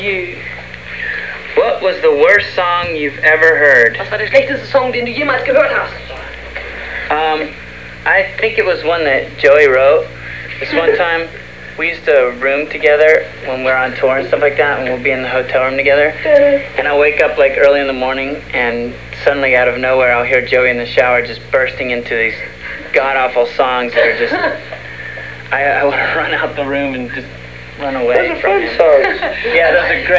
You. What was the worst song you've ever heard? Was war der schlechteste Song, den du jemals gehört hast? I think it was one that Joey wrote. This one time, we used to room together when we're on tour and stuff like that, and we'll be in the hotel room together. And I'll wake up like early in the morning, and suddenly out of nowhere, I'll hear Joey in the shower just bursting into these god-awful songs that are just... I want to run out the room and just run away from him. Those are fun songs. Yeah, those are great.